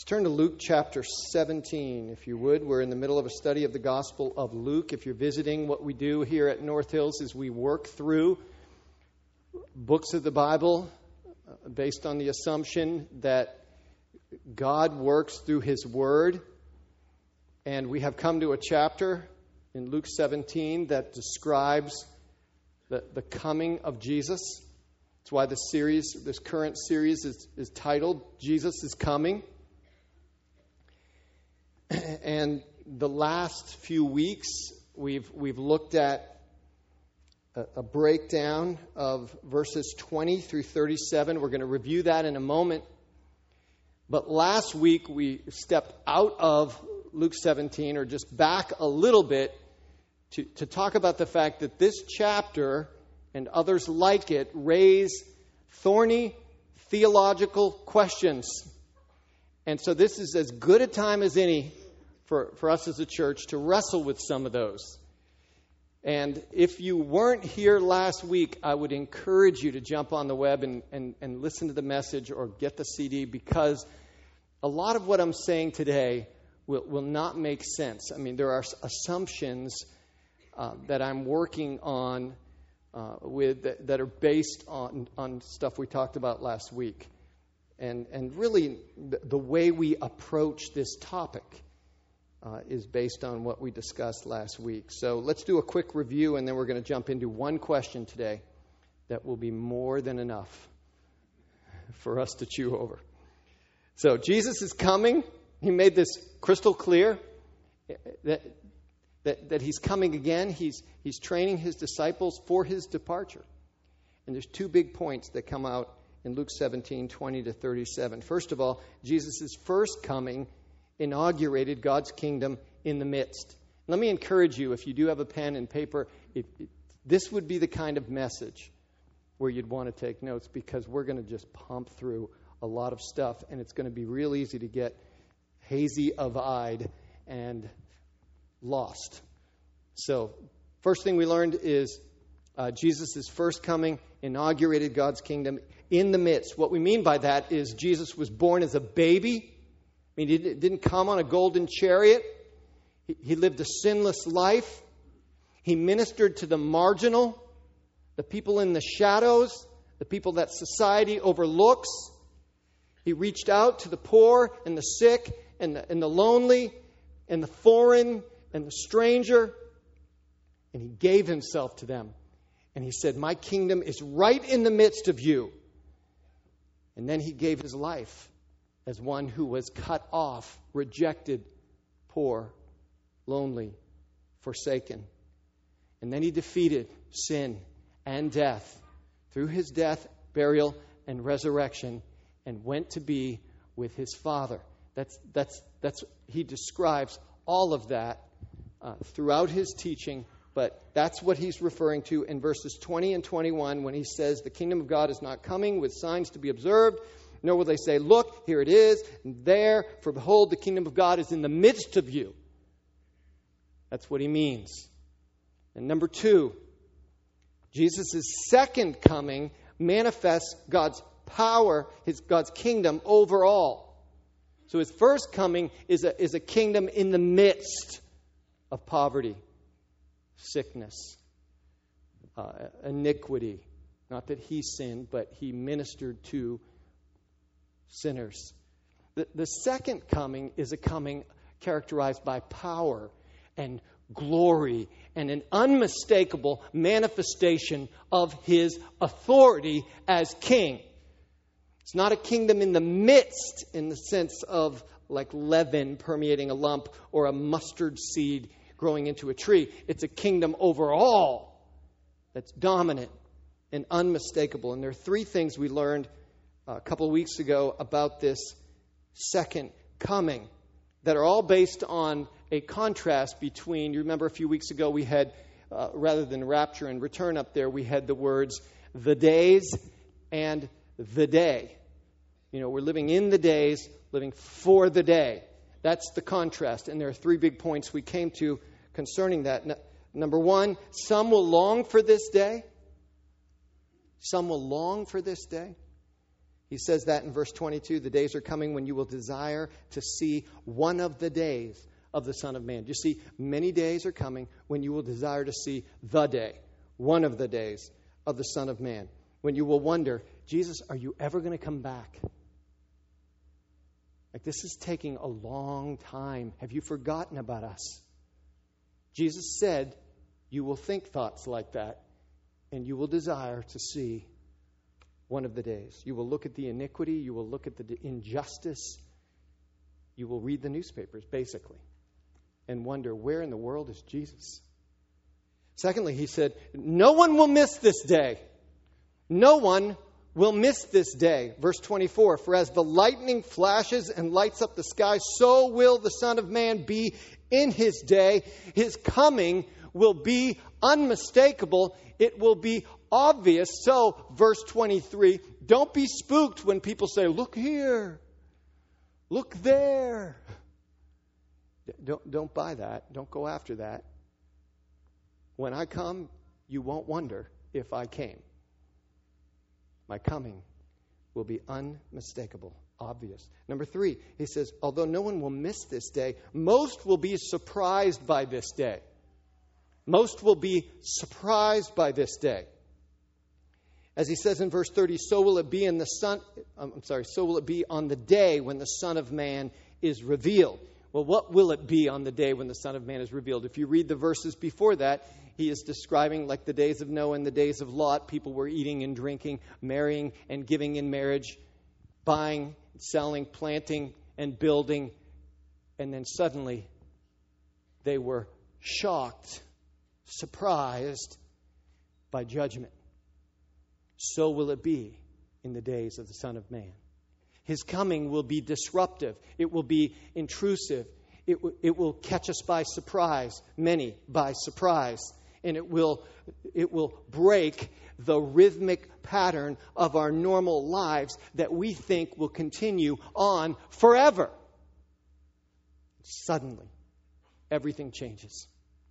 Let's turn to Luke chapter 17, if you would. We're in the middle of a study of the Gospel of Luke. If you're visiting, what we do here at North Hills is we work through books of the Bible based on the assumption that God works through His Word. And we have come to a chapter in Luke 17 that describes the coming of Jesus. That's why this current series is titled, Jesus is Coming. And the last few weeks, we've looked at a breakdown of verses 20 through 37. We're going to review that in a moment. But last week, we stepped out of Luke 17, or just back a little bit, to talk about the fact that this chapter and others like it raise thorny theological questions. And so this is as good a time as any for us as a church to wrestle with some of those. And if you weren't here last week, I would encourage you to jump on the web and listen to the message or get the CD, because a lot of what I'm saying today will not make sense. I mean, there are assumptions that I'm working on that are based on stuff we talked about last week. And really, the way we approach this topic is based on what we discussed last week. So let's do a quick review, and then we're going to jump into one question today that will be more than enough for us to chew over. So Jesus is coming. He made this crystal clear that He's coming again. He's training His disciples for His departure. And there's two big points that come out in Luke 17, 20 to 37. First of all, Jesus' first coming inaugurated God's kingdom in the midst. Let me encourage you, if you do have a pen and paper, this would be the kind of message where you'd want to take notes, because we're going to just pump through a lot of stuff, and it's going to be real easy to get hazy of eyed and lost. So, first thing we learned is Jesus' first coming inaugurated God's kingdom in the midst. What we mean by that is Jesus was born as a baby. I mean, he didn't come on a golden chariot. He lived a sinless life. He ministered to the marginal, the people in the shadows, the people that society overlooks. He reached out to the poor and the sick and the lonely and the foreign and the stranger. And He gave Himself to them. And He said, my kingdom is right in the midst of you. And then He gave His life as one who was cut off, rejected, poor, lonely, forsaken. And then He defeated sin and death through His death, burial, and resurrection, and went to be with His Father. He describes all of that throughout His teaching, but that's what He's referring to in verses 20 and 21 when He says, the kingdom of God is not coming with signs to be observed, nor will they say, look, here it is, and there, for behold, the kingdom of God is in the midst of you. That's what He means. And number two, Jesus' second coming manifests God's power, God's kingdom overall. So His first coming is a kingdom in the midst of poverty, sickness, iniquity. Not that He sinned, but He ministered to sinners. The second coming is a coming characterized by power and glory and an unmistakable manifestation of His authority as king. It's not a kingdom in the midst in the sense of like leaven permeating a lump or a mustard seed growing into a tree. It's a kingdom overall that's dominant and unmistakable. And there are three things we learned a couple of weeks ago about this second coming that are all based on a contrast between, you remember a few weeks ago we had, rather than rapture and return up there, we had the words the days and the day. You know, we're living in the days, living for the day. That's the contrast. And there are three big points we came to concerning that. Number one, some will long for this day. Some will long for this day. He says that in verse 22, the days are coming when you will desire to see one of the days of the Son of Man. You see, many days are coming when you will desire to see the day, one of the days of the Son of Man. When you will wonder, Jesus, are you ever going to come back? Like, this is taking a long time. Have you forgotten about us? Jesus said, you will think thoughts like that, and you will desire to see one of the days. You will look at the iniquity. You will look at the injustice. You will read the newspapers, basically, and wonder, where in the world is Jesus? Secondly, he said, no one will miss this day. No one will miss this day. Verse 24, for as the lightning flashes and lights up the sky, so will the Son of Man be in his day. His coming will be unmistakable. It will be obvious. So, verse 23, don't be spooked when people say, look here, look there. Don't buy that. Don't go after that. When I come, you won't wonder if I came. My coming will be unmistakable, obvious. Number 3, he says, although no one will miss this day, most will be surprised by this day. Most will be surprised by this day. As he says in verse 30, so will it be so will it be on the day when the Son of Man is revealed. Well, what will it be on the day when the Son of Man is revealed? If you read the verses before that, he is describing, like the days of Noah and the days of Lot, people were eating and drinking, marrying and giving in marriage, buying, selling, planting and building. And then suddenly they were shocked, surprised by judgment. So will it be in the days of the Son of Man. His coming will be disruptive. It will be intrusive. It will catch us by surprise, many by surprise. And it will break the rhythmic pattern of our normal lives that we think will continue on forever. Suddenly, everything changes.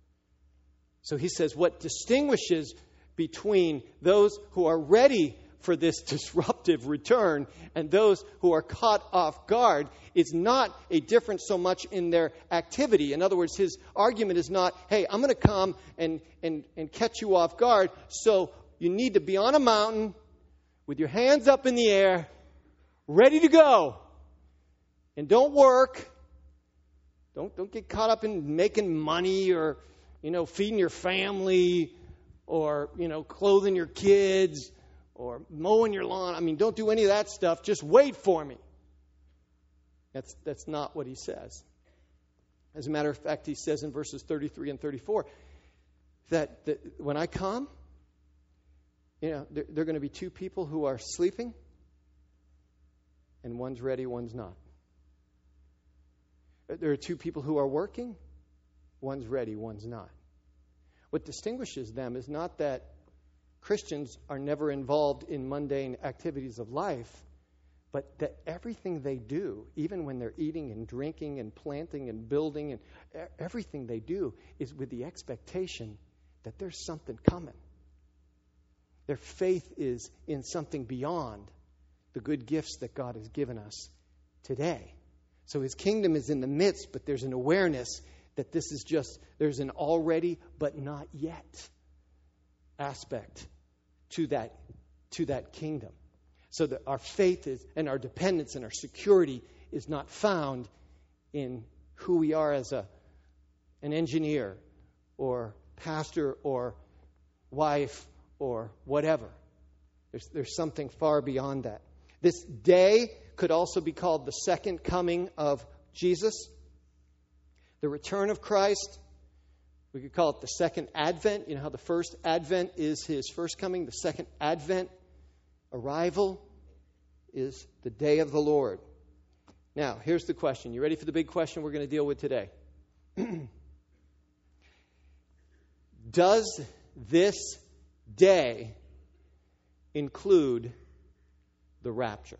So he says what distinguishes between those who are ready for this disruptive return and those who are caught off guard is not a difference so much in their activity. In other words, his argument is not, hey, I'm going to come and catch you off guard, so you need to be on a mountain with your hands up in the air, ready to go. And don't work. Don't get caught up in making money or, feeding your family or, clothing your kids or mowing your lawn. Don't do any of that stuff. Just wait for me. That's not what he says. As a matter of fact, he says in verses 33 and 34 that when I come, there are going to be two people who are sleeping, and one's ready, one's not. There are two people who are working, one's ready, one's not. What distinguishes them is not that Christians are never involved in mundane activities of life, but that everything they do, even when they're eating and drinking and planting and building, and everything they do is with the expectation that there's something coming. Their faith is in something beyond the good gifts that God has given us today. So his kingdom is in the midst, but there's an awareness that this is there's an already but not yet aspect to that kingdom. So that our faith is, and our dependence and our security is not found in who we are as an engineer or pastor or wife or whatever. There's something far beyond that. This day could also be called the second coming of Jesus, the return of Christ. We could call it the second advent. You know how the first advent is his first coming. The second advent, arrival, is the day of the Lord. Now, here's the question. You ready for the big question we're going to deal with today? Does this day include the rapture?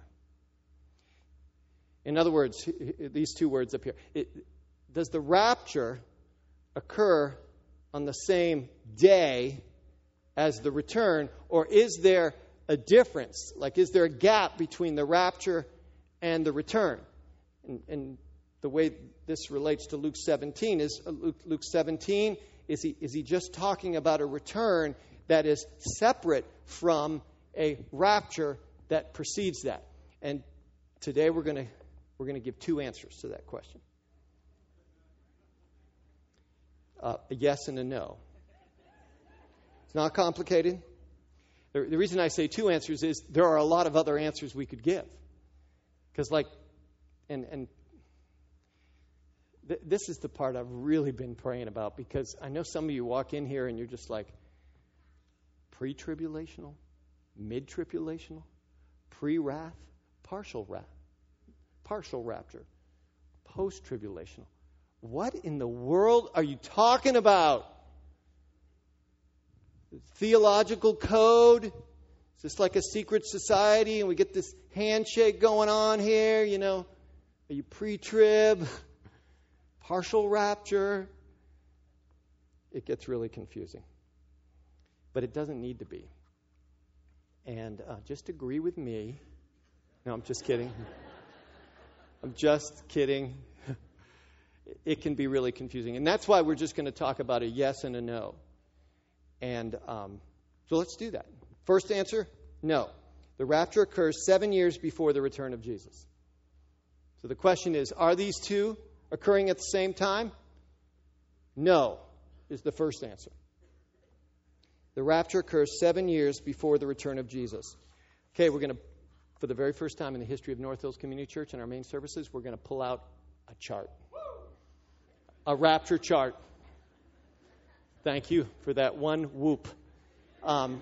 In other words, these two words up here. Does the rapture occur on the same day as the return, or is there a difference? Like, is there a gap between the rapture and the return? And the way this relates to Luke 17 is Luke 17, is he just talking about a return that is separate from a rapture that precedes that? And today we're going to give two answers to that question. A yes and a no. It's not complicated. The reason I say two answers is there are a lot of other answers we could give. Because this is the part I've really been praying about, because I know some of you walk in here and you're just like, pre-tribulational, mid-tribulational, pre-wrath, partial rapture, post-tribulational. What in the world are you talking about? Theological code? Is this like a secret society and we get this handshake going on here? You know, are you pre-trib? Partial rapture? It gets really confusing. But it doesn't need to be. And just agree with me. No, I'm just kidding. I'm just kidding. It can be really confusing. And that's why we're just going to talk about a yes and a no. And so let's do that. First answer, no. The rapture occurs 7 years before the return of Jesus. So the question is, are these two occurring at the same time? No, is the first answer. The rapture occurs 7 years before the return of Jesus. Okay, we're going to, for the very first time in the history of North Hills Community Church in our main services, we're going to pull out a chart. A rapture chart. Thank you for that one whoop. I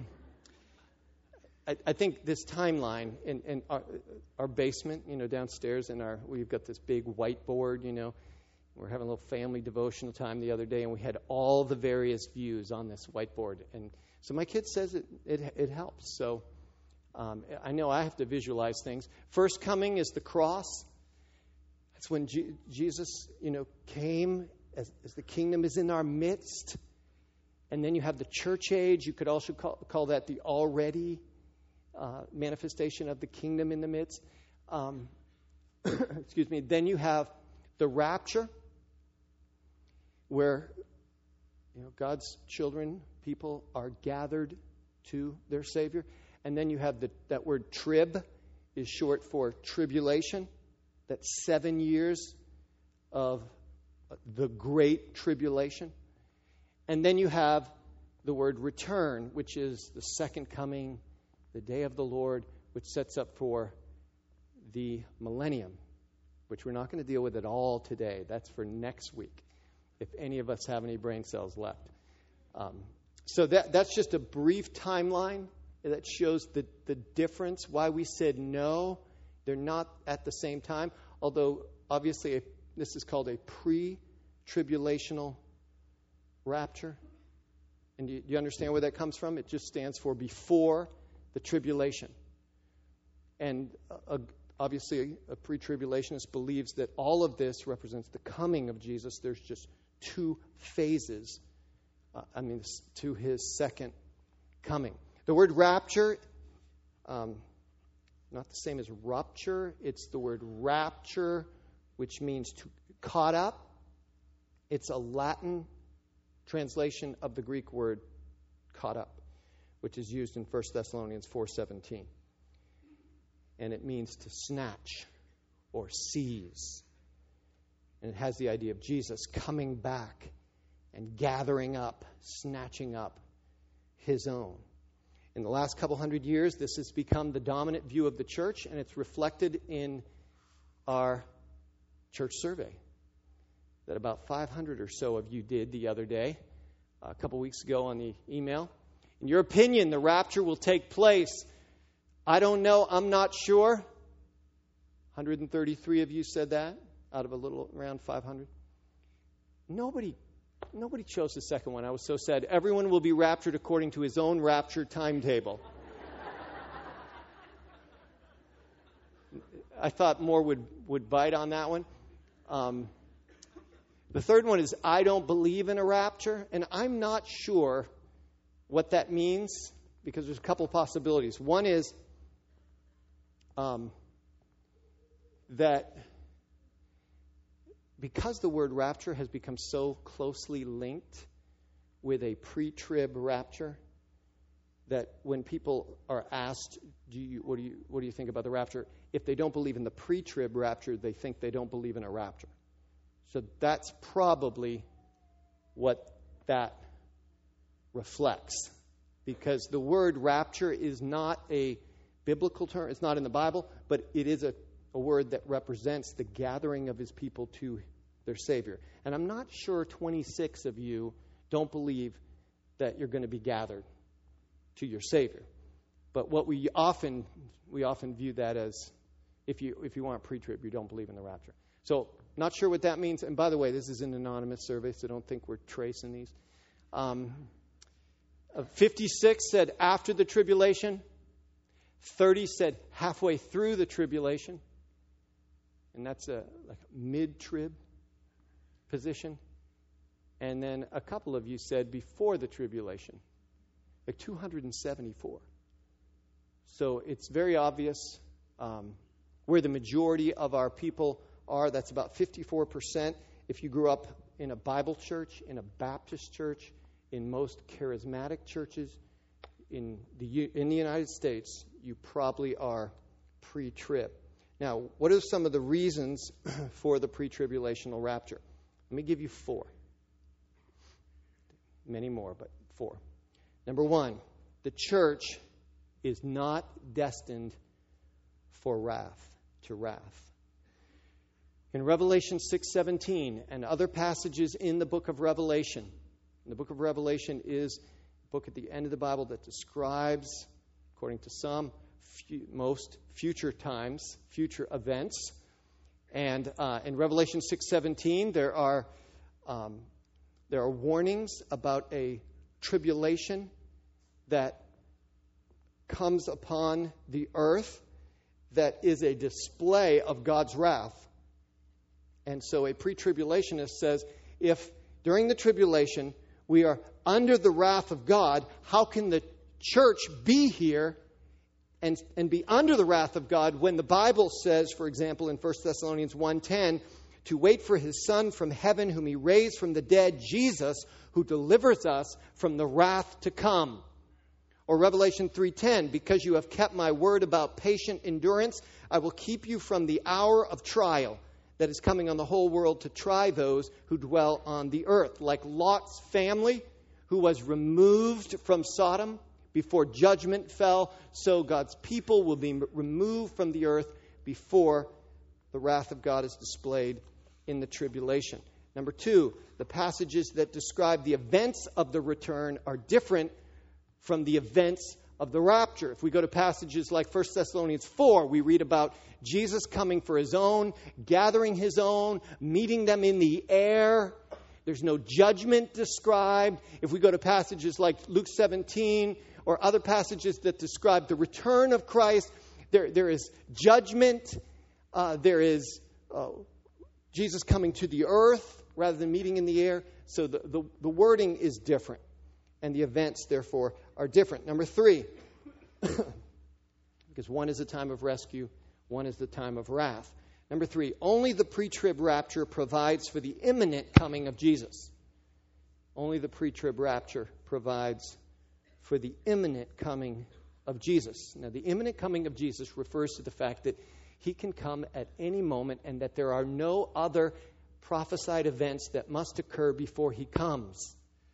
think this timeline in our basement, downstairs, we've got this big whiteboard, We're having a little family devotional time the other day, and we had all the various views on this whiteboard. And so my kid says it helps. So I know I have to visualize things. First coming is the cross. That's when Jesus, came as the kingdom is in our midst. And then you have the church age. You could also call that the already manifestation of the kingdom in the midst. Excuse me. Then you have the rapture, where God's children, people, are gathered to their Savior. And then you have that word trib is short for tribulation. That's 7 years of the great tribulation. And then you have the word return, which is the second coming, the day of the Lord, which sets up for the millennium, which we're not going to deal with at all today. That's for next week, if any of us have any brain cells left. So that's just a brief timeline that shows the difference, why we said no. They're not at the same time, although obviously this is called a pre-tribulational rapture. And do you understand where that comes from? It just stands for before the tribulation. And obviously a pre-tribulationist believes that all of this represents the coming of Jesus. There's just two phases, to his second coming. The word rapture, not the same as rupture. It's the word rapture, which means to caught up. It's a Latin translation of the Greek word caught up, which is used in 1 Thessalonians 4:17. And it means to snatch or seize. And it has the idea of Jesus coming back and gathering up, snatching up his own. In the last couple hundred years, this has become the dominant view of the church, and it's reflected in our church survey that about 500 or so of you did the other day, a couple weeks ago on the email. In your opinion, the rapture will take place. I don't know. I'm not sure. 133 of you said that out of a little around 500. Nobody chose the second one. I was so sad. Everyone will be raptured according to his own rapture timetable. I thought more would bite on that one. The third one is I don't believe in a rapture, and I'm not sure what that means because there's a couple of possibilities. One is that because the word rapture has become so closely linked with a pre-trib rapture, that when people are asked, what do you think about the rapture? If they don't believe in the pre-trib rapture, they think they don't believe in a rapture. So that's probably what that reflects. Because the word rapture is not a biblical term. It's not in the Bible, but it is a word that represents the gathering of his people to their Savior. And I'm not sure 26 of you don't believe that you're going to be gathered to your Savior. But what we often view that as, if you want pre-trib, you don't believe in the rapture. So, not sure what that means. And by the way, this is an anonymous survey, so don't think we're tracing these. 56 said after the tribulation. 30 said halfway through the tribulation. And that's a mid-trib position. And then a couple of you said before the tribulation. 274. So it's very obvious where the majority of our people are. That's about 54%. If you grew up in a Bible church, in a Baptist church, in most charismatic churches in the United States, you probably are pre-trib. Now, what are some of the reasons for the pre-tribulational rapture? Let me give you 4. Many more, but 4. Number 1, the church is not destined for wrath. In Revelation 6:17 and other passages in the book of Revelation, the book of Revelation is a book at the end of the Bible that describes, according to some, most future times, future events. And in Revelation 6:17, there are warnings about a tribulation that comes upon the earth that is a display of God's wrath. And so a pre-tribulationist says, if during the tribulation we are under the wrath of God, how can the church be here and be under the wrath of God when the Bible says, for example, in 1 Thessalonians 1:10, to wait for his Son from heaven, whom he raised from the dead, Jesus, who delivers us from the wrath to come. Or Revelation 3:10, because you have kept my word about patient endurance, I will keep you from the hour of trial that is coming on the whole world to try those who dwell on the earth. Like Lot's family, who was removed from Sodom before judgment fell, so God's people will be removed from the earth before the wrath of God is displayed in the tribulation. Number 2, the passages that describe the events of the return are different from the events of the rapture. If we go to passages like 1 Thessalonians 4, we read about Jesus coming for his own, gathering his own, meeting them in the air. There's no judgment described. If we go to passages like Luke 17 or other passages that describe the return of Christ, there is judgment. There is Jesus coming to the earth rather than meeting in the air. So the wording is different. And the events, therefore, are different. Number 3, because one is a time of rescue, one is the time of wrath. Number 3, only the pre-trib rapture provides for the imminent coming of Jesus. Only the pre-trib rapture provides for the imminent coming of Jesus. Now, the imminent coming of Jesus refers to the fact that he can come at any moment and that there are no other prophesied events that must occur before he comes.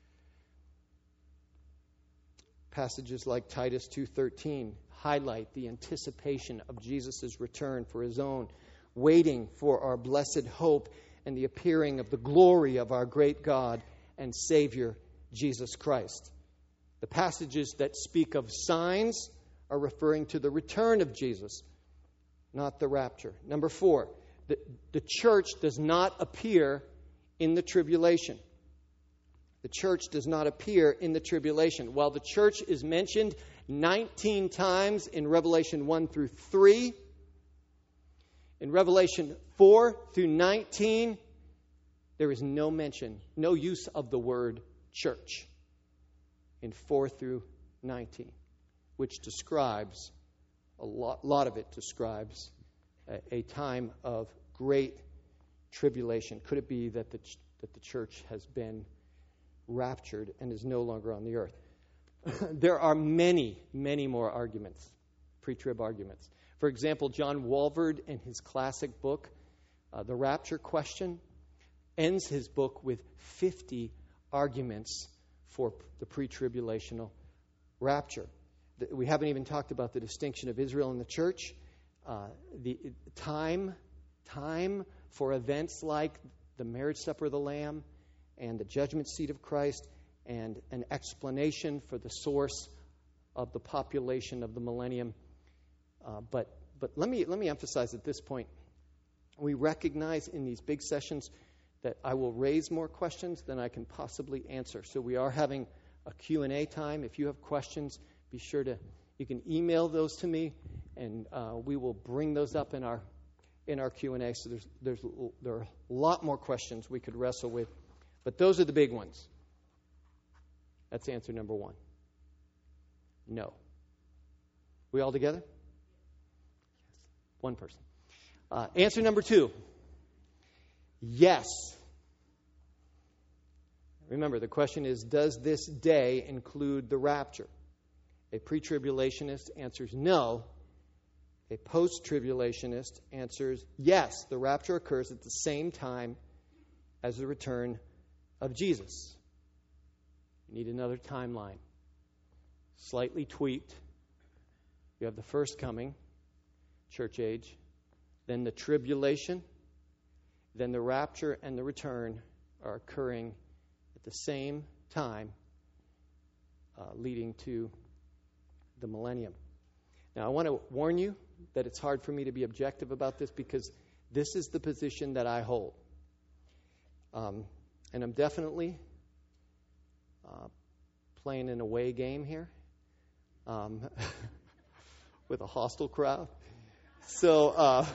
Passages like Titus 2:13 highlight the anticipation of Jesus' return for his own, waiting for our blessed hope and the appearing of the glory of our great God and Savior, Jesus Christ. The passages that speak of signs are referring to the return of Jesus, not the rapture. Number 4, the church does not appear in the tribulation. The church does not appear in the tribulation. While the church is mentioned 19 times in Revelation 1 through 3, in Revelation 4 through 19, there is no mention, no use of the word church in 4 through 19. which describes, a lot of it describes, a time of great tribulation. Could it be that the church has been raptured and is no longer on the earth? There are many, many more arguments, pre-trib arguments. For example, John Walvoord, in his classic book, The Rapture Question, ends his book with 50 arguments for the pre-tribulational rapture. We haven't even talked about the distinction of Israel and the church, the time for events like the marriage supper of the Lamb and the judgment seat of Christ, and an explanation for the source of the population of the millennium. But let me emphasize at this point, we recognize in these big sessions that I will raise more questions than I can possibly answer. So we are having a Q&A time. If you have questions, be sure you can email those to me, and we will bring those up in our Q&A. So there are a lot more questions we could wrestle with, but those are the big ones. That's answer number one. No. We all together? One person. Answer number two. Yes. Remember, the question is, does this day include the rapture? A pre-tribulationist answers no. A post-tribulationist answers yes. The rapture occurs at the same time as the return of Jesus. You need another timeline. Slightly tweaked. You have the first coming, church age, then the tribulation, then the rapture and the return are occurring at the same time, leading to the millennium. Now, I want to warn you that it's hard for me to be objective about this because this is the position that I hold. And I'm definitely playing an away game here with a hostile crowd. So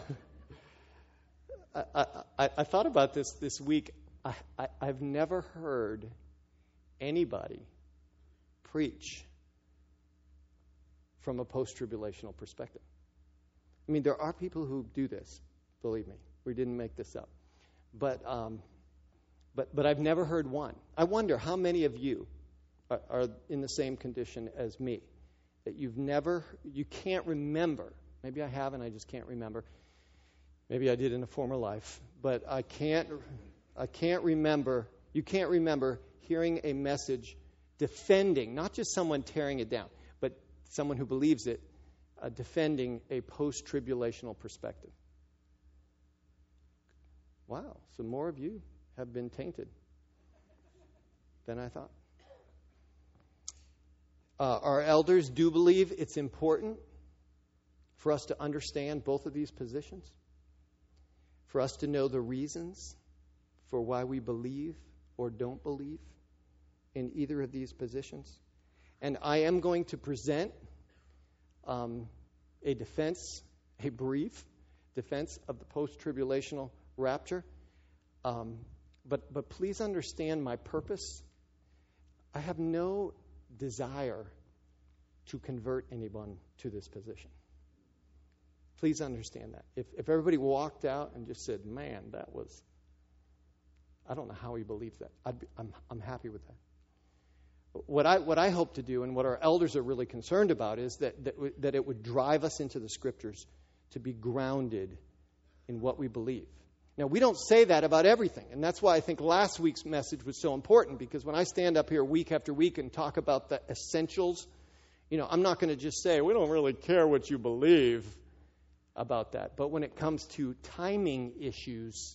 I thought about this week. I've never heard anybody preach from a post-tribulational perspective. I mean, there are people who do this, believe me. We didn't make this up. But I've never heard one. I wonder how many of you are in the same condition as me, that you can't remember. Maybe I have and I just can't remember. Maybe I did in a former life, but I can't remember. You can't remember hearing a message defending, not just someone tearing it down, but someone who believes it, defending a post-tribulational perspective. Wow, so more of you have been tainted than I thought. Our elders do believe it's important for us to understand both of these positions, for us to know the reasons for why we believe or don't believe in either of these positions. And I am going to present a brief defense of the post-tribulational rapture. But please understand my purpose. I have no desire to convert anyone to this position. Please understand that. If everybody walked out and just said, man, that was, I don't know how he believes that. I'm happy with that. What I hope to do, and what our elders are really concerned about, is that it would drive us into the Scriptures to be grounded in what we believe. Now, we don't say that about everything, and that's why I think last week's message was so important, because when I stand up here week after week and talk about the essentials, I'm not going to just say, we don't really care what you believe about that. But when it comes to timing issues,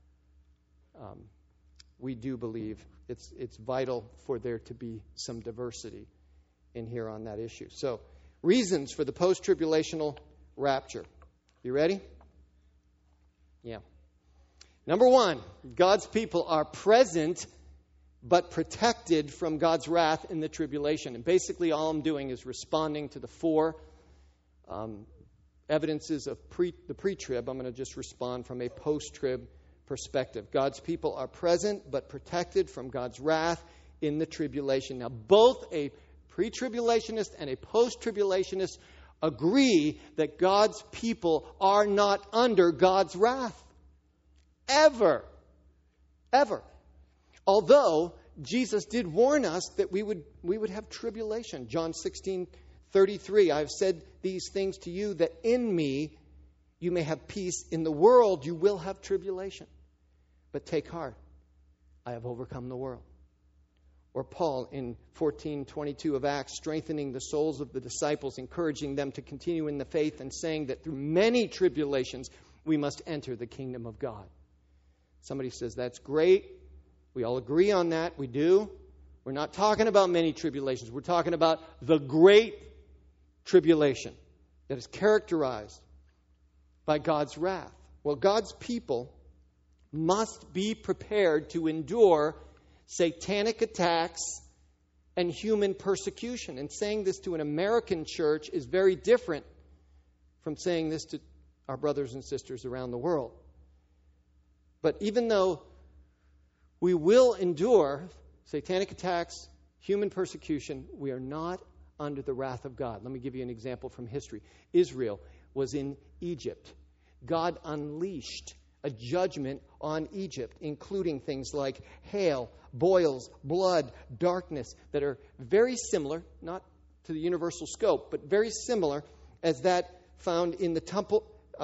we do believe it's vital for there to be some diversity in here on that issue. So, reasons for the post-tribulational rapture. You ready? Yeah. Number one, God's people are present but protected from God's wrath in the tribulation. And basically all I'm doing is responding to the four evidences of the pre-trib. I'm going to just respond from a post-trib perspective. God's people are present but protected from God's wrath in the tribulation. Now, both a pre-tribulationist and a post-tribulationist agree that God's people are not under God's wrath. Ever. Ever. Although Jesus did warn us that we would have tribulation. John 16:33, I have said these things to you that in me you may have peace. In the world you will have tribulation. But take heart, I have overcome the world. Or Paul in 14:22 of Acts, strengthening the souls of the disciples, encouraging them to continue in the faith and saying that through many tribulations we must enter the kingdom of God. Somebody says, that's great. We all agree on that. We do. We're not talking about many tribulations. We're talking about the great tribulation that is characterized by God's wrath. Well, God's people must be prepared to endure satanic attacks and human persecution. And saying this to an American church is very different from saying this to our brothers and sisters around the world. But even though we will endure satanic attacks, human persecution, we are not under the wrath of God. Let me give you an example from history. Israel was in Egypt. God unleashed a judgment on Egypt, including things like hail, boils, blood, darkness, that are very similar, not to the universal scope, but very similar as that found in the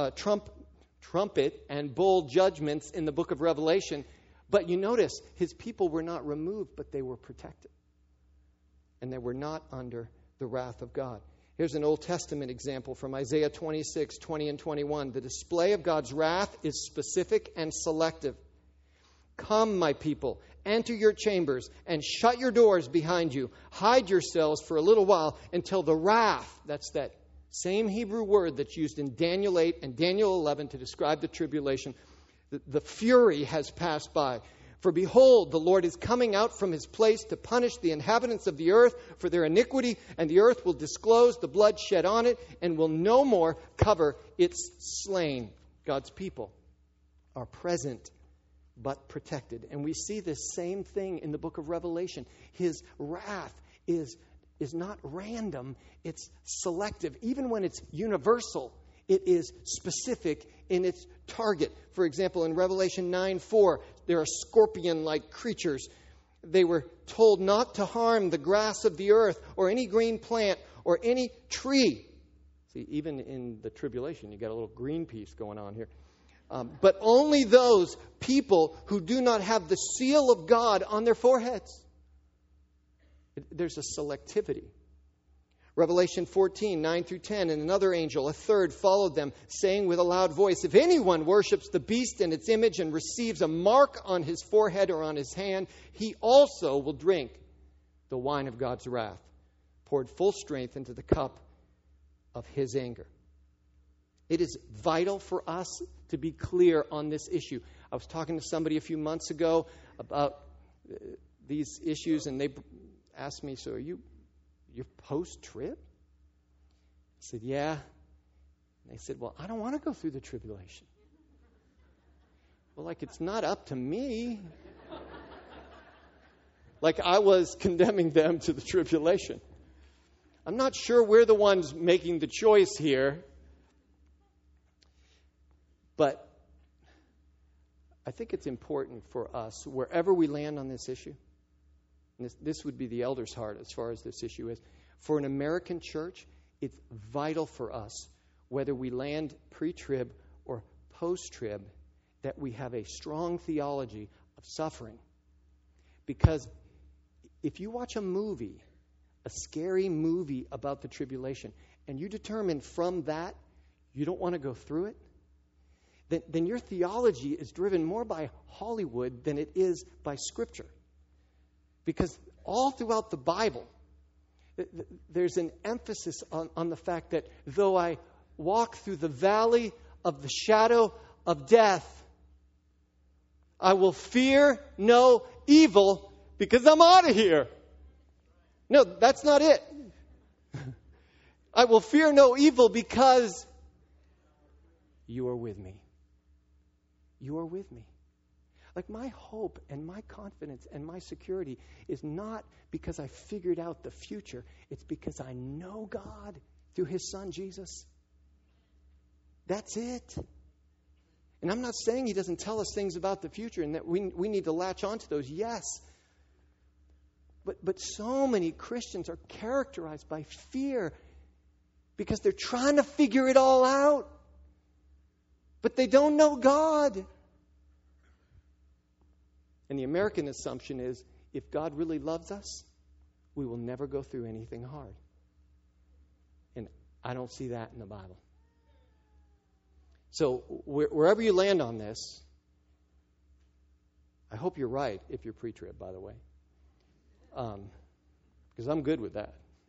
trumpet and bowl judgments in the book of Revelation. But you notice, his people were not removed, but they were protected. And they were not under the wrath of God. Here's an Old Testament example from Isaiah 26:20 and 21. The display of God's wrath is specific and selective. Come, my people, enter your chambers and shut your doors behind you. Hide yourselves for a little while until the wrath, that's that same Hebrew word that's used in Daniel 8 and Daniel 11 to describe the tribulation, the fury has passed by. For behold, the Lord is coming out from his place to punish the inhabitants of the earth for their iniquity, and the earth will disclose the blood shed on it and will no more cover its slain. God's people are present but protected. And we see this same thing in the book of Revelation. His wrath is not random, it's selective. Even when it's universal, it is specific in its target. For example, in Revelation 9:4, there are scorpion-like creatures. They were told not to harm the grass of the earth or any green plant or any tree. See, even in the tribulation, you got a little green piece going on here. But only those people who do not have the seal of God on their foreheads. There's a selectivity. Revelation 14:9 through 10, and another angel, a third, followed them, saying with a loud voice, if anyone worships the beast and its image and receives a mark on his forehead or on his hand, he also will drink the wine of God's wrath, poured full strength into the cup of his anger. It is vital for us to be clear on this issue. I was talking to somebody a few months ago about these issues, and they asked me, so you're post-trib? I said, yeah. And they said, well, I don't want to go through the tribulation. Well, like, it's not up to me. Like I was condemning them to the tribulation. I'm not sure we're the ones making the choice here. But I think it's important for us, wherever we land on this issue, and this would be the elder's heart as far as this issue is. For an American church, it's vital for us, whether we land pre-trib or post-trib, that we have a strong theology of suffering. Because if you watch a movie, a scary movie about the tribulation, and you determine from that you don't want to go through it, then your theology is driven more by Hollywood than it is by Scripture. Because all throughout the Bible, there's an emphasis on the fact that though I walk through the valley of the shadow of death, I will fear no evil because I'm out of here. No, that's not it. I will fear no evil because you are with me. You are with me. Like my hope and my confidence and my security is not because I figured out the future. It's because I know God through His Son, Jesus. That's it. And I'm not saying He doesn't tell us things about the future and that we need to latch onto those. Yes. But so many Christians are characterized by fear because they're trying to figure it all out. But they don't know God. And the American assumption is, if God really loves us, we will never go through anything hard. And I don't see that in the Bible. So wherever you land on this, I hope you're right if you're pre-trib, by the way. Because I'm good with that.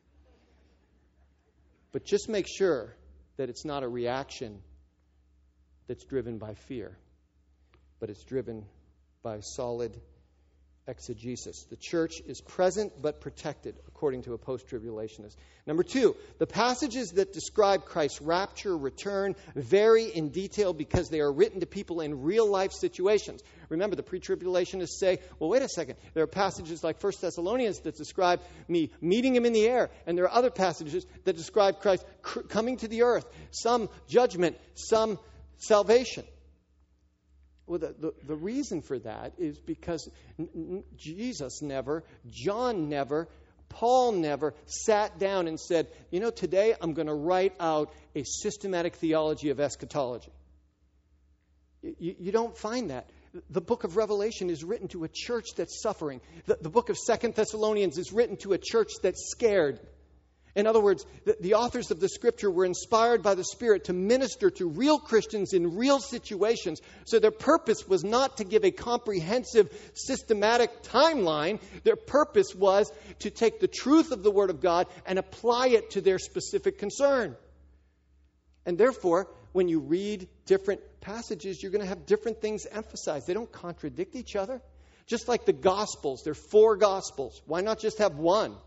But just make sure that it's not a reaction that's driven by fear, but it's driven by solid exegesis. The church is present but protected, according to a post-tribulationist. Number 2, the passages that describe Christ's rapture, return, vary in detail because they are written to people in real-life situations. Remember, the pre-tribulationists say, well, wait a second. There are passages like 1 Thessalonians that describe me meeting Him in the air, and there are other passages that describe Christ coming to the earth, some judgment, some salvation. Well, the reason for that is because Jesus never, John never, Paul never sat down and said, today I'm going to write out a systematic theology of eschatology. You don't find that. The book of Revelation is written to a church that's suffering. The book of 2 Thessalonians is written to a church that's scared. In other words, the authors of the Scripture were inspired by the Spirit to minister to real Christians in real situations. So their purpose was not to give a comprehensive, systematic timeline. Their purpose was to take the truth of the Word of God and apply it to their specific concern. And therefore, when you read different passages, you're going to have different things emphasized. They don't contradict each other. Just like the Gospels, there are 4 Gospels. Why not just have one?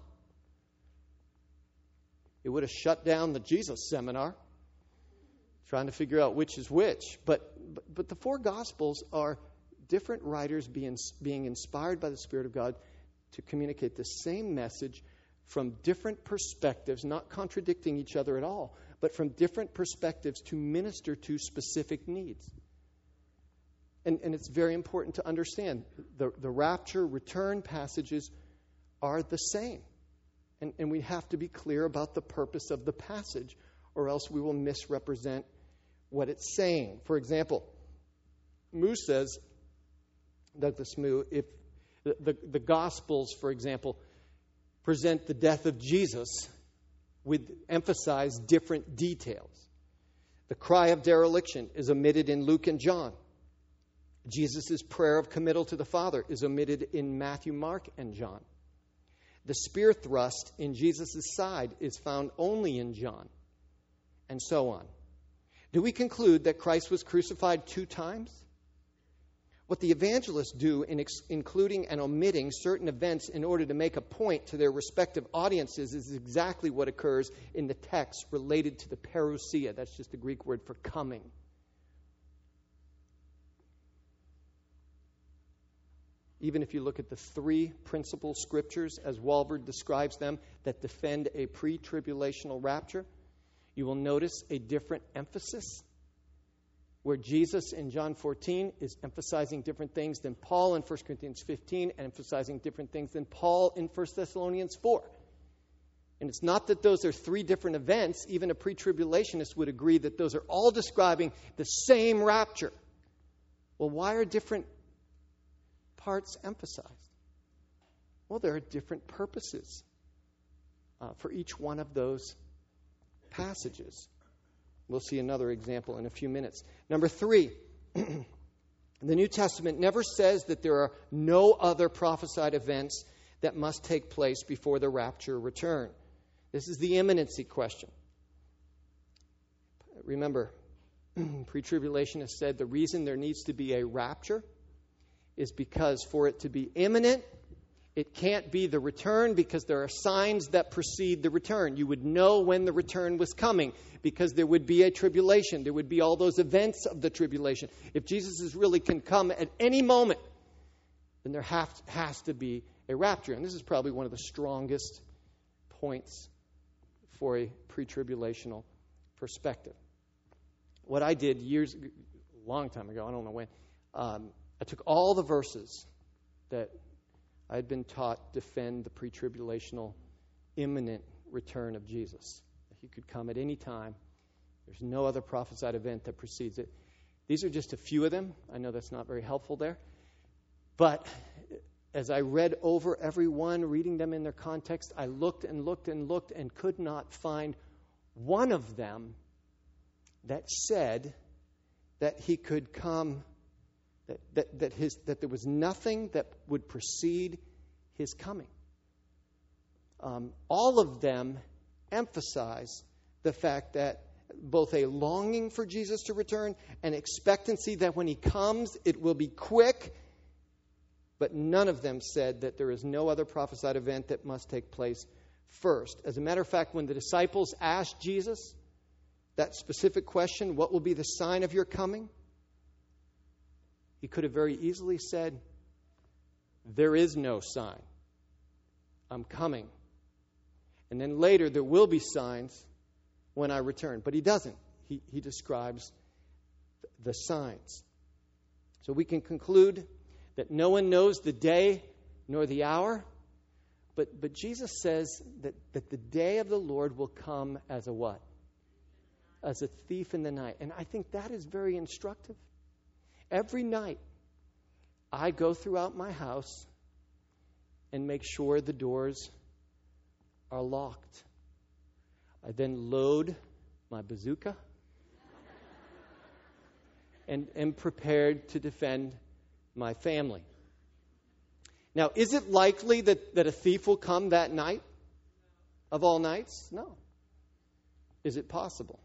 It would have shut down the Jesus seminar, trying to figure out which is which. But the 4 Gospels are different writers being inspired by the Spirit of God to communicate the same message from different perspectives, not contradicting each other at all, but from different perspectives to minister to specific needs. And it's very important to understand the rapture, return passages are the same. And we have to be clear about the purpose of the passage, or else we will misrepresent what it's saying. For example, Douglas Moo, if the Gospels, for example, present the death of Jesus with emphasize different details. The cry of dereliction is omitted in Luke and John. Jesus' prayer of committal to the Father is omitted in Matthew, Mark, and John. The spear thrust in Jesus' side is found only in John, and so on. Do we conclude that Christ was crucified 2 times? What the evangelists do in including and omitting certain events in order to make a point to their respective audiences is exactly what occurs in the text related to the parousia. That's just the Greek word for coming. Even if you look at the 3 principal scriptures, as Walvoord describes them, that defend a pre-tribulational rapture, you will notice a different emphasis, where Jesus in John 14 is emphasizing different things than Paul in 1 Corinthians 15, and emphasizing different things than Paul in 1 Thessalonians 4. And it's not that those are 3 different events. Even a pre-tribulationist would agree that those are all describing the same rapture. Well, why are different parts emphasized? Well, there are different purposes for each one of those passages. We'll see another example in a few minutes. Number 3, the New Testament never says that there are no other prophesied events that must take place before the rapture return. This is the imminency question. Remember, pre-tribulationists said the reason there needs to be a rapture is because for it to be imminent, it can't be the return because there are signs that precede the return. You would know when the return was coming because there would be a tribulation. There would be all those events of the tribulation. If Jesus really can come at any moment, then there has to be a rapture. And this is probably one of the strongest points for a pre-tribulational perspective. What I did a long time ago, I don't know when, I took all the verses that I had been taught defend the pre-tribulational imminent return of Jesus. He could come at any time. There's no other prophesied event that precedes it. These are just a few of them. I know that's not very helpful there. But as I read over every one, reading them in their context, I looked and looked and looked and could not find one of them that said that he could come, that there was nothing that would precede his coming. All of them emphasize the fact that both a longing for Jesus to return and expectancy that when he comes, it will be quick. But none of them said that there is no other prophesied event that must take place first. As a matter of fact, when the disciples asked Jesus that specific question, what will be the sign of your coming? He could have very easily said, there is no sign. I'm coming. And then later there will be signs when I return. But he doesn't. He describes the signs. So we can conclude that no one knows the day nor the hour. But Jesus says that the day of the Lord will come as a what? As a thief in the night. And I think that is very instructive. Every night, I go throughout my house and make sure the doors are locked. I then load my bazooka and am prepared to defend my family. Now, is it likely that a thief will come that night of all nights? No. Is it possible?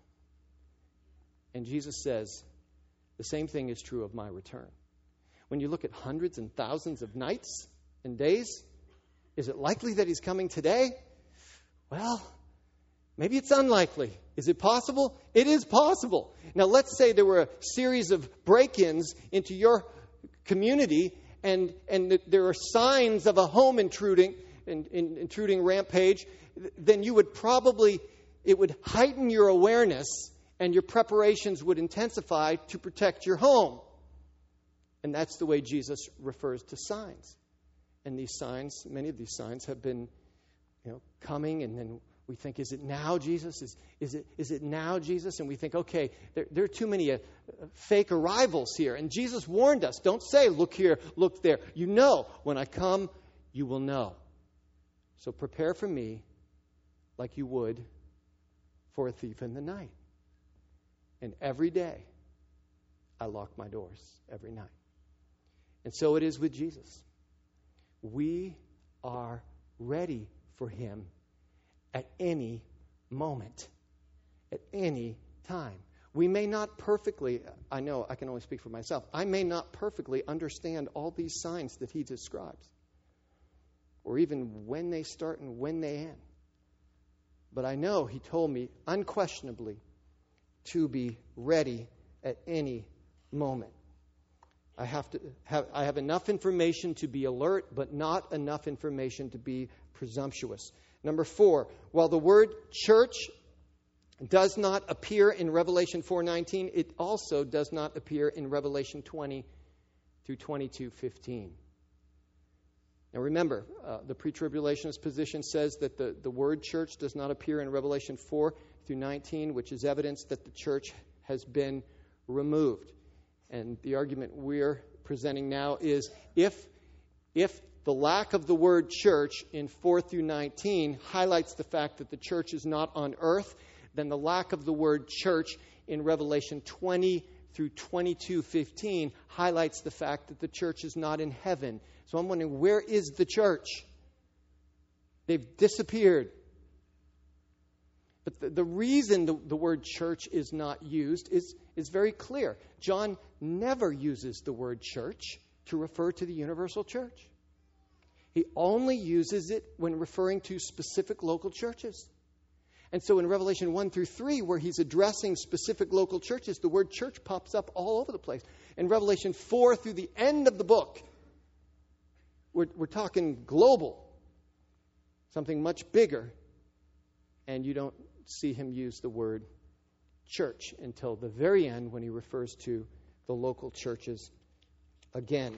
And Jesus says, the same thing is true of my return. When you look at hundreds and thousands of nights and days, is it likely that he's coming today? Well, maybe it's unlikely. Is it possible? It is possible. Now, let's say there were a series of break-ins into your community and there are signs of a home intruding rampage, then you would probably, it would heighten your awareness and your preparations would intensify to protect your home. And that's the way Jesus refers to signs. And these signs, many of these signs have been, coming, and then we think, is it now, Jesus? Is it now, Jesus? And we think, okay, there are too many fake arrivals here. And Jesus warned us, don't say, look here, look there. You know, when I come, you will know. So prepare for me like you would for a thief in the night. And every day, I lock my doors every night. And so it is with Jesus. We are ready for him at any moment, at any time. We may not perfectly, I know I can only speak for myself, I may not perfectly understand all these signs that he describes, or even when they start and when they end. But I know he told me unquestionably to be ready at any moment. I have enough information to be alert, but not enough information to be presumptuous. Number 4, while the word church does not appear in Revelation 4:19, it also does not appear in Revelation 20 through 22:15. Now remember, the pre-tribulationist position says that the word church does not appear in Revelation 4 through 19, which is evidence that the church has been removed. And the argument we're presenting now is if the lack of the word church in 4 through 19 highlights the fact that the church is not on earth, then the lack of the word church in Revelation 20 through 22:15 highlights the fact that the church is not in heaven. So I'm wondering, where is the church? They've disappeared. But the reason the word church is not used is very clear. John never uses the word church to refer to the universal church. He only uses it when referring to specific local churches. And so in Revelation 1 through 3, where he's addressing specific local churches, the word church pops up all over the place. In Revelation 4 through the end of the book, we're talking global, something much bigger, and you don't see him use the word church until the very end when he refers to the local churches again.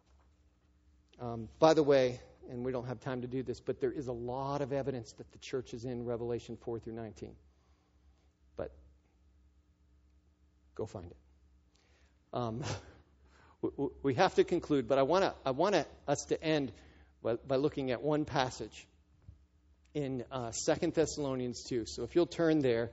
By the way, and we don't have time to do this, but there is a lot of evidence that the church is in Revelation 4 through 19. But go find it. We have to conclude, but I want us to end by looking at one passage in 2 Thessalonians 2. So if you'll turn there,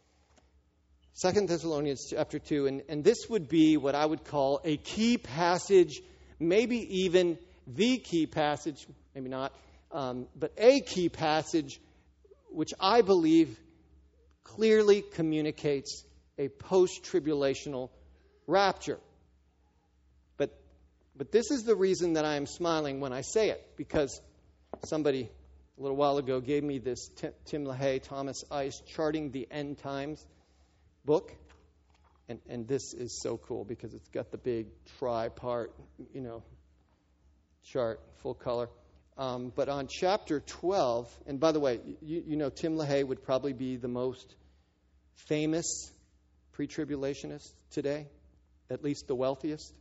2 Thessalonians chapter 2, and this would be what I would call a key passage, maybe even the key passage, maybe not, but a key passage which I believe clearly communicates a post-tribulational rapture. But this is the reason that I am smiling when I say it, because somebody a little while ago gave me this Tim LaHaye, Thomas Ice, Charting the End Times book. And this is so cool because it's got the big tri-part, chart, full color. But on chapter 12, and by the way, you know Tim LaHaye would probably be the most famous pre-tribulationist today, at least the wealthiest.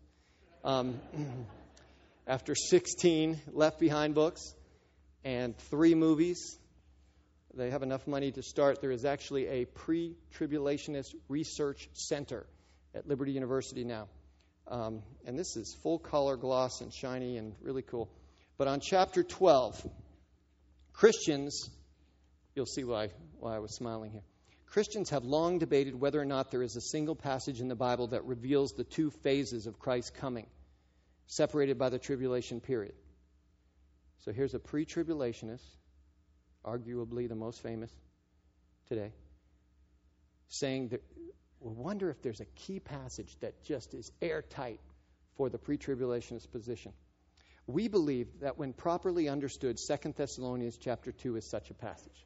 After 16 Left Behind books and 3 movies, they have enough money to start. There is actually a pre-tribulationist research center at Liberty University now. And this is full color, gloss, and shiny and really cool. But on chapter 12, Christians, you'll see why I was smiling here. Christians have long debated whether or not there is a single passage in the Bible that reveals the 2 phases of Christ's coming, separated by the tribulation period. So here's a pre-tribulationist, arguably the most famous today, saying that we wonder if there's a key passage that just is airtight for the pre-tribulationist position. We believe that when properly understood, 2 Thessalonians chapter 2 is such a passage.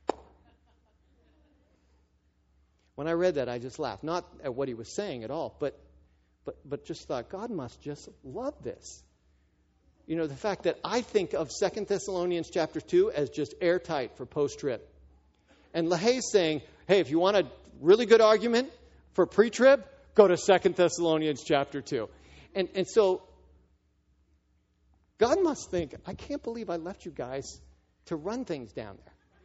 When I read that, I just laughed. Not at what he was saying at all, but just thought, God must just love this. The fact that I think of 2 Thessalonians chapter 2 as just airtight for post-trib. And LaHaye's saying, hey, if you want a really good argument for pre-trib, go to 2 Thessalonians chapter 2. And so God must think, I can't believe I left you guys to run things down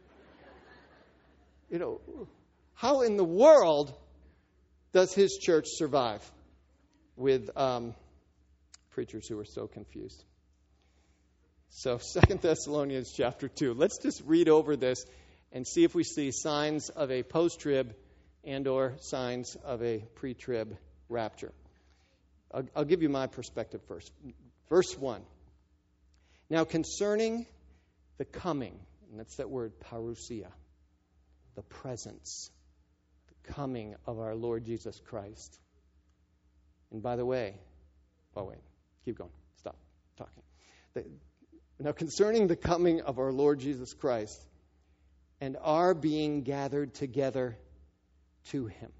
there. How in the world does his church survive with preachers who are so confused? So 2 Thessalonians chapter 2. Let's just read over this and see if we see signs of a post-trib and or signs of a pre-trib rapture. I'll give you my perspective first. Verse 1. Now concerning the coming, and that's that word parousia, the presence, the coming of our Lord Jesus Christ. And by the way, keep going, stop talking. Now concerning the coming of our Lord Jesus Christ and our being gathered together to him.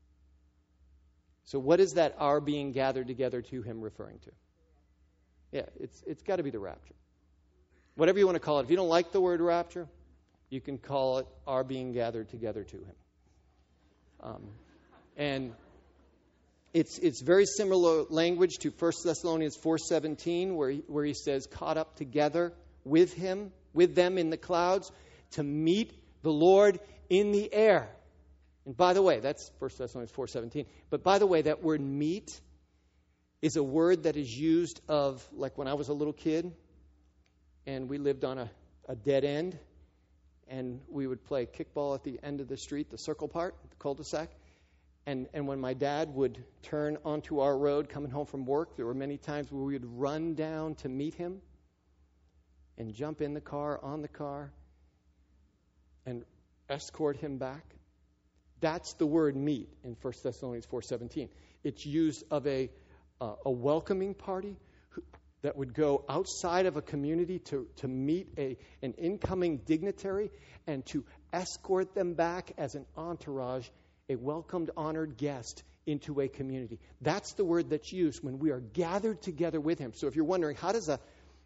So what is that our being gathered together to him referring to? Yeah, it's got to be the rapture. Whatever you want to call it. If you don't like the word rapture, you can call it our being gathered together to him. And it's very similar language to 1 Thessalonians 4:17, where he says, caught up together with him, with them in the clouds, to meet the Lord in the air. And by the way, that's 1 Thessalonians 4:17. But by the way, that word meet is a word that is used of, like when I was a little kid, and we lived on a dead end, and we would play kickball at the end of the street, the circle part, the cul-de-sac. And when my dad would turn onto our road coming home from work, there were many times where we would run down to meet him and jump in the car, on the car, and escort him back. That's the word meet in 1 Thessalonians 4:17. It's used of a welcoming party that would go outside of a community to meet an incoming dignitary and to escort them back as an entourage, a welcomed, honored guest into a community. That's the word that's used when we are gathered together with him. So if you're wondering, how does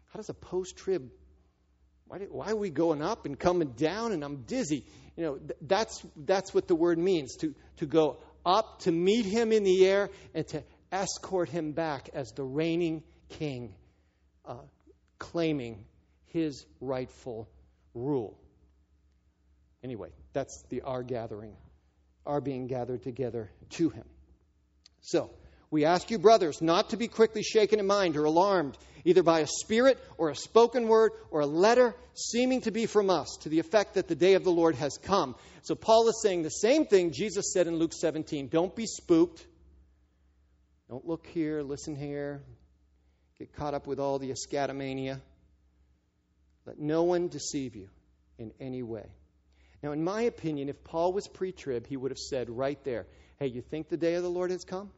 How does a post-trib, why are we going up and coming down and I'm dizzy? That's what the word means, to go up, to meet him in the air, and to escort him back as the reigning king, claiming his rightful rule. Anyway, that's the our being gathered together to him. So, we ask you, brothers, not to be quickly shaken in mind or alarmed, either by a spirit or a spoken word or a letter seeming to be from us, to the effect that the day of the Lord has come. So Paul is saying the same thing Jesus said in Luke 17. Don't be spooked. Don't look here, listen here, get caught up with all the eschatomania. Let no one deceive you in any way. Now, in my opinion, if Paul was pre-trib, he would have said right there, hey, you think the day of the Lord has come?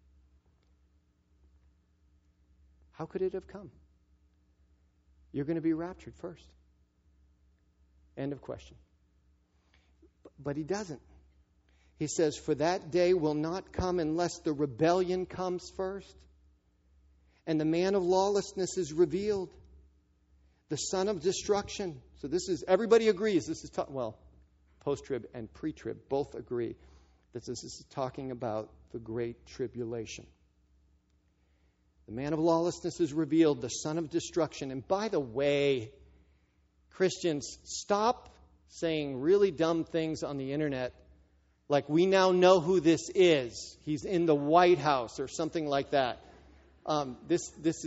How could it have come? You're going to be raptured first. End of question. But he doesn't. He says, for that day will not come unless the rebellion comes first, and the man of lawlessness is revealed, the son of destruction. So this is, everybody agrees, this is, post-trib and pre-trib both agree that this is talking about the great tribulation. The man of lawlessness is revealed, the son of destruction. And by the way, Christians, stop saying really dumb things on the internet like we now know who this is. He's in the White House or something like that. There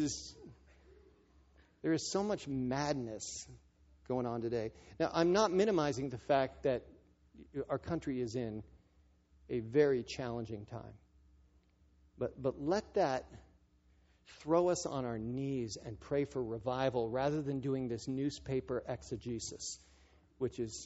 is so much madness going on today. Now, I'm not minimizing the fact that our country is in a very challenging time. But let that throw us on our knees and pray for revival rather than doing this newspaper exegesis, which is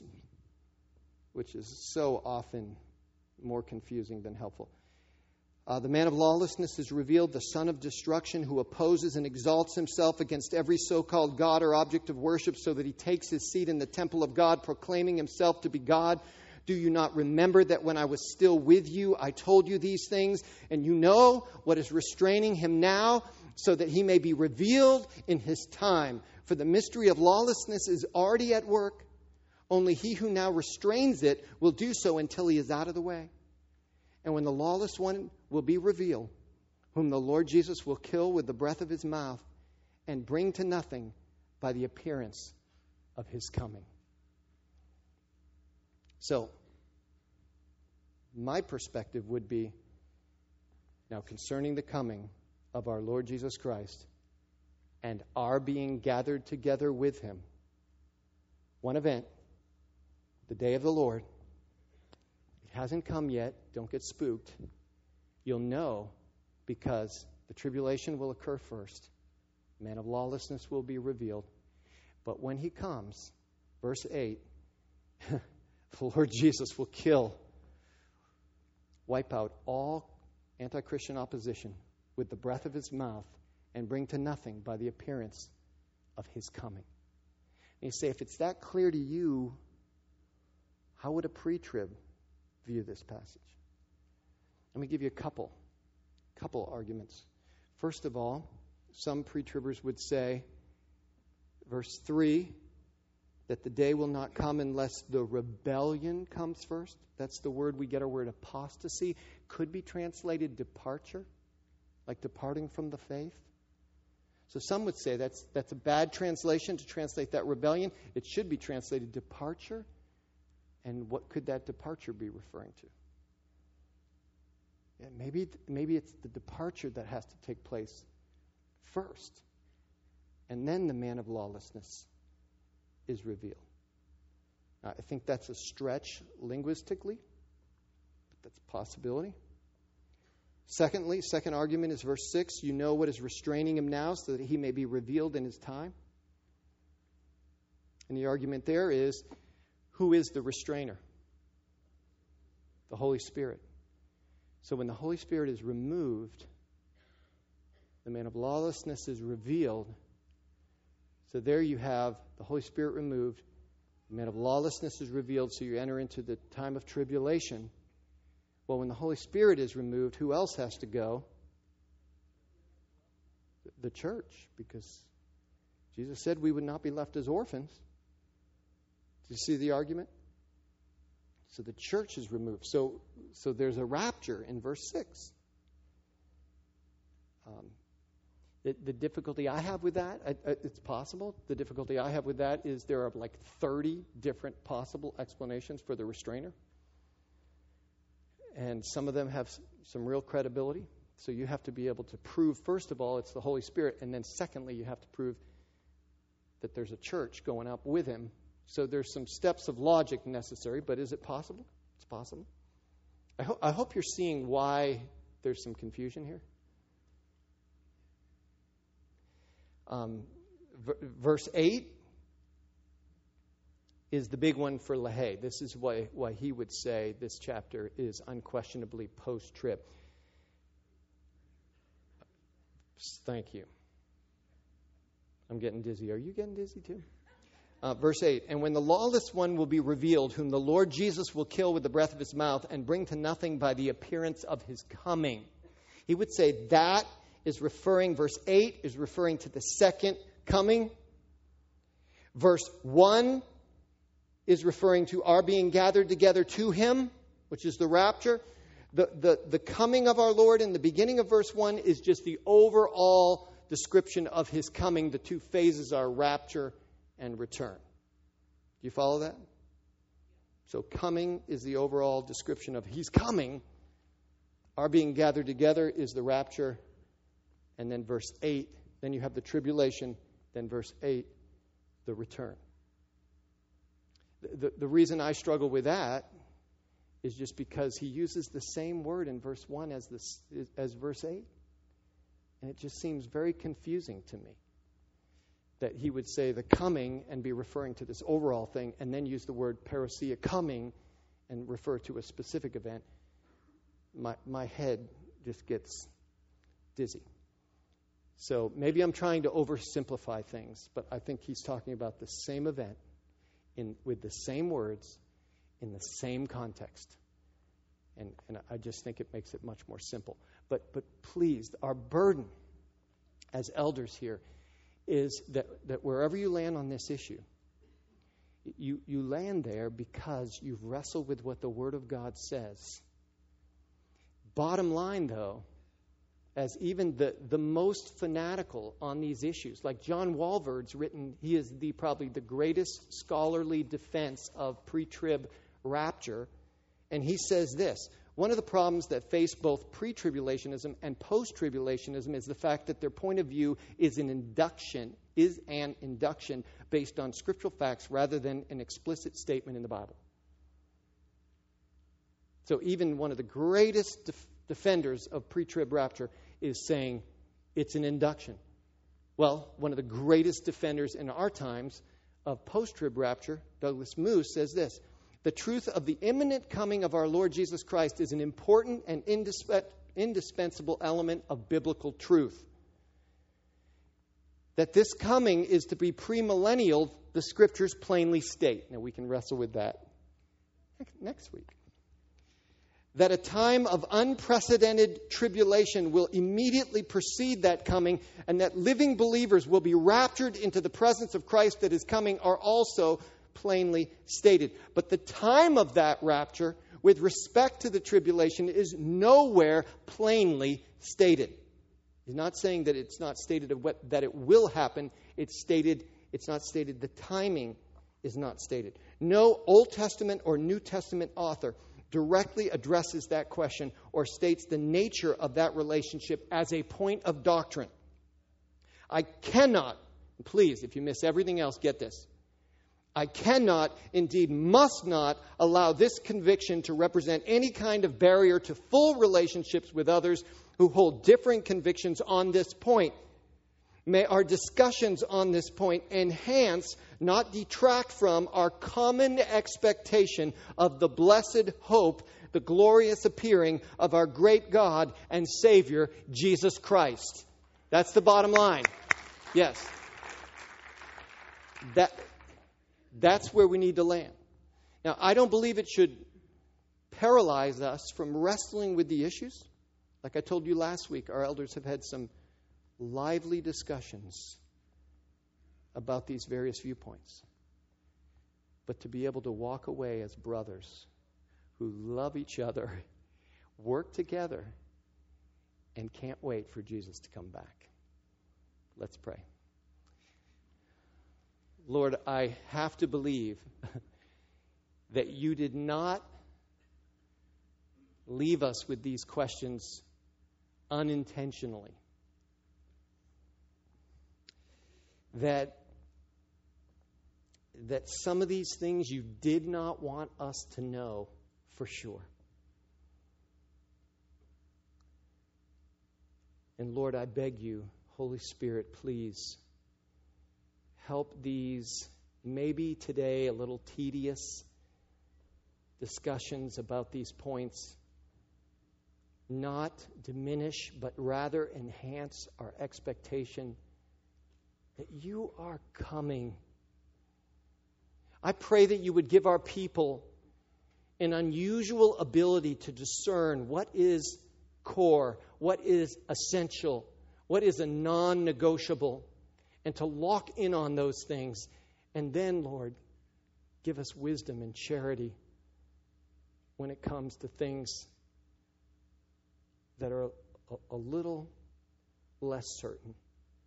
so often more confusing than helpful. The man of lawlessness is revealed, the son of destruction, who opposes and exalts himself against every so-called God or object of worship, so that he takes his seat in the temple of God, proclaiming himself to be God. Do you not remember that when I was still with you, I told you these things? And you know what is restraining him now, so that he may be revealed in his time. For the mystery of lawlessness is already at work. Only he who now restrains it will do so until he is out of the way. And when the lawless one will be revealed, whom the Lord Jesus will kill with the breath of his mouth and bring to nothing by the appearance of his coming. So, my perspective would be, now concerning the coming of our Lord Jesus Christ and our being gathered together with him, one event, the day of the Lord. It hasn't come yet. Don't get spooked. You'll know because the tribulation will occur first. The man of lawlessness will be revealed. But when he comes, verse 8, the Lord Jesus will wipe out all anti-Christian opposition with the breath of his mouth and bring to nothing by the appearance of his coming. And you say, if it's that clear to you, how would a pre-trib view this passage? Let me give you a couple arguments. First of all, some pre-tribbers would say, verse 3, that the day will not come unless the rebellion comes first. That's the word we get our word apostasy. Could be translated departure, like departing from the faith. So some would say that's a bad translation to translate that rebellion. It should be translated departure. And what could that departure be referring to? Yeah, maybe it's the departure that has to take place first. And then the man of lawlessness is revealed. I think that's a stretch linguistically, but that's a possibility. Secondly, second argument is verse 6. You know what is restraining him now, so that he may be revealed in his time. And the argument there is, who is the restrainer? The Holy Spirit. So when the Holy Spirit is removed, the man of lawlessness is revealed. So there you have the Holy Spirit removed. The man of lawlessness is revealed, so you enter into the time of tribulation. Well, when the Holy Spirit is removed, who else has to go? The church, because Jesus said we would not be left as orphans. Do you see the argument? So the church is removed. So there's a rapture in verse 6. The difficulty I have with that, it's possible. The difficulty I have with that is there are like 30 different possible explanations for the restrainer. And some of them have some real credibility. So you have to be able to prove, first of all, it's the Holy Spirit. And then secondly, you have to prove that there's a church going up with him. So there's some steps of logic necessary, but is it possible? It's possible. I hope you're seeing why there's some confusion here. Verse 8 is the big one for LaHaye. This is why he would say this chapter is unquestionably post-trib. Thank you. I'm getting dizzy. Are you getting dizzy too? Verse 8, and when the lawless one will be revealed, whom the Lord Jesus will kill with the breath of his mouth and bring to nothing by the appearance of his coming. He would say that is referring, verse 8 is referring to the second coming. Verse 1 is referring to our being gathered together to him, which is the rapture. The coming of our Lord in the beginning of verse 1 is just the overall description of his coming. The two phases are rapture and return. Do you follow that? So coming is the overall description of he's coming. Our being gathered together is the rapture. And then verse 8, then you have the tribulation. Then verse 8, the return. The reason I struggle with that is just because he uses the same word in verse 1 as verse 8. And it just seems very confusing to me that he would say the coming and be referring to this overall thing and then use the word parousia, coming, and refer to a specific event. My head just gets dizzy. So maybe I'm trying to oversimplify things, but I think he's talking about the same event with the same words in the same context. And I just think it makes it much more simple. But please, our burden as elders here is that wherever you land on this issue, you land there because you've wrestled with what the Word of God says. Bottom line, though, as even the most fanatical on these issues, like John Walvoord's written, he is probably the greatest scholarly defense of pre-trib rapture, and he says this: one of the problems that face both pre-tribulationism and post-tribulationism is the fact that their point of view is an induction based on scriptural facts rather than an explicit statement in the Bible. So even one of the greatest defenders of pre-trib rapture is saying it's an induction. Well, one of the greatest defenders in our times of post-trib rapture, Douglas Moo, says this: the truth of the imminent coming of our Lord Jesus Christ is an important and indispensable element of biblical truth. That this coming is to be premillennial, the Scriptures plainly state. Now, we can wrestle with that next week. That a time of unprecedented tribulation will immediately precede that coming, and that living believers will be raptured into the presence of Christ that is coming are also plainly stated. But the time of that rapture, with respect to the tribulation, is nowhere plainly stated. He's not saying that it's not stated that it will happen. It's not stated. The timing is not stated. No Old Testament or New Testament author directly addresses that question or states the nature of that relationship as a point of doctrine. I cannot, please, if you miss everything else, get this. I cannot, indeed must not, allow this conviction to represent any kind of barrier to full relationships with others who hold differing convictions on this point. May our discussions on this point enhance, not detract from, our common expectation of the blessed hope, the glorious appearing of our great God and Savior, Jesus Christ. That's the bottom line. Yes. That's where we need to land. Now, I don't believe it should paralyze us from wrestling with the issues. Like I told you last week, our elders have had some lively discussions about these various viewpoints, but to be able to walk away as brothers who love each other, work together, and can't wait for Jesus to come back. Let's pray. Lord, I have to believe that you did not leave us with these questions unintentionally. That some of these things you did not want us to know for sure. And Lord, I beg you, Holy Spirit, please help these maybe today a little tedious discussions about these points not diminish, but rather enhance our expectation that you are coming. I pray that you would give our people an unusual ability to discern what is core, what is essential, what is a non-negotiable, and to lock in on those things. And then, Lord, give us wisdom and charity when it comes to things that are a little less certain.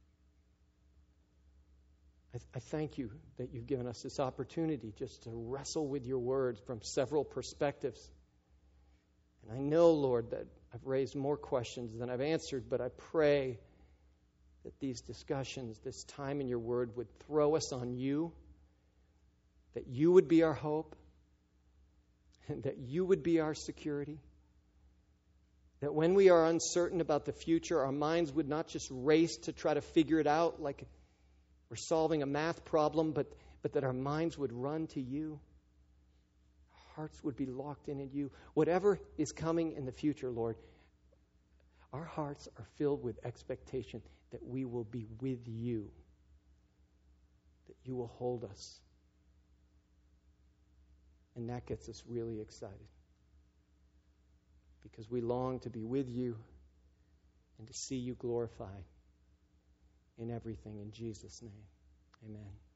I thank you that you've given us this opportunity just to wrestle with your word from several perspectives. And I know, Lord, that I've raised more questions than I've answered, but I pray that these discussions, this time in your word, would throw us on you, that you would be our hope, and that you would be our security. That when we are uncertain about the future, our minds would not just race to try to figure it out like we're solving a math problem, but that our minds would run to you. Our hearts would be locked in you. Whatever is coming in the future, Lord, our hearts are filled with expectation that we will be with you, that you will hold us. And that gets us really excited, because we long to be with you and to see you glorified in everything. In Jesus' name, amen.